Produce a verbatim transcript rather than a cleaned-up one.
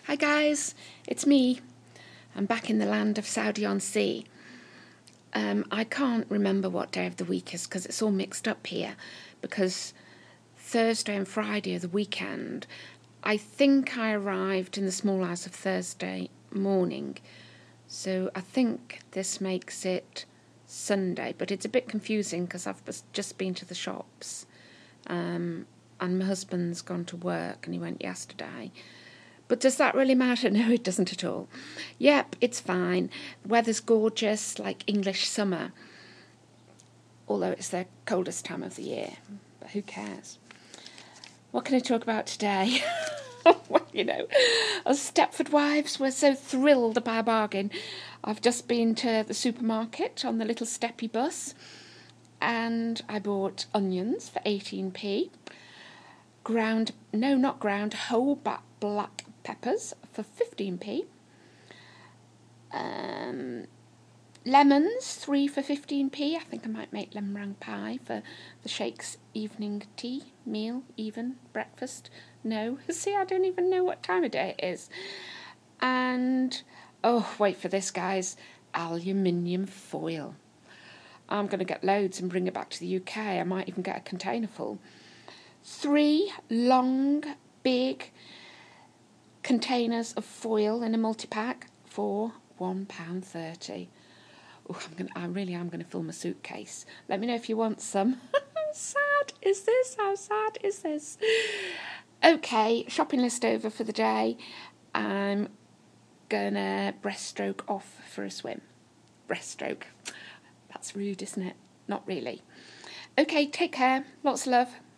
Hi guys, it's me. I'm back in the land of Saudi-on-Sea. Um, I can't remember what day of the week is because it's all mixed up here, because Thursday and Friday are the weekend. I think I arrived in the small house of Thursday morning, so I think this makes it Sunday, but it's a bit confusing because I've just been to the shops um, and my husband's gone to work and he went yesterday. But does that really matter? No, it doesn't at all. Yep, it's fine. The weather's gorgeous, like English summer, although it's the coldest time of the year. But who cares? What can I talk about today? Well, you know, us Stepford wives were so thrilled by a bargain. I've just been to the supermarket on the little steppy bus, and I bought onions for eighteen p, ground, no, not ground, whole black peppers for fifteen p, um, lemons, three for fifteen p. I think I might make lemon meringue pie for the Sheikh's evening tea, meal, even, breakfast. No, see, I don't even know what time of day it is. And, oh, wait for this, guys, aluminium foil. I'm going to get loads and bring it back to the U K. I might even get a container full. Three long, big containers of foil in a multi-pack for one pound thirty. Oh, I'm gonna, I really am going to fill my suitcase. Let me know if you want some. How sad is this? How sad is this? Okay, shopping list over for the day. I'm going to breaststroke off for a swim. Breaststroke. That's rude, isn't it? Not really. Okay, take care. Lots of love.